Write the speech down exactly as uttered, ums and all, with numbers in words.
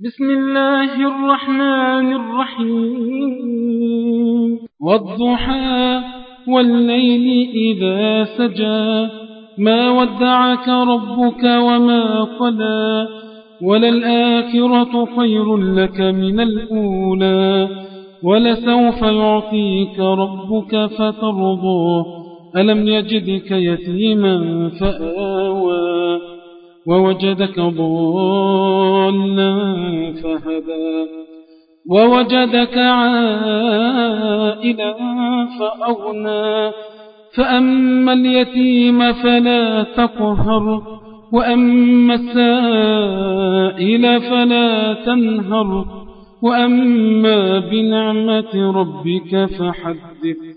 بسم الله الرحمن الرحيم والضحى والليل إذا سجى ما ودعك ربك وما قلى وللآخرة خير لك من الأولى ولسوف يعطيك ربك فترضى ألم يجدك يتيما فآوى ووجدك ضالا فهدى ووجدك عائلا فأغنى فأما اليتيم فلا تقهر وأما السائل فلا تنهر وأما بنعمة ربك فحدث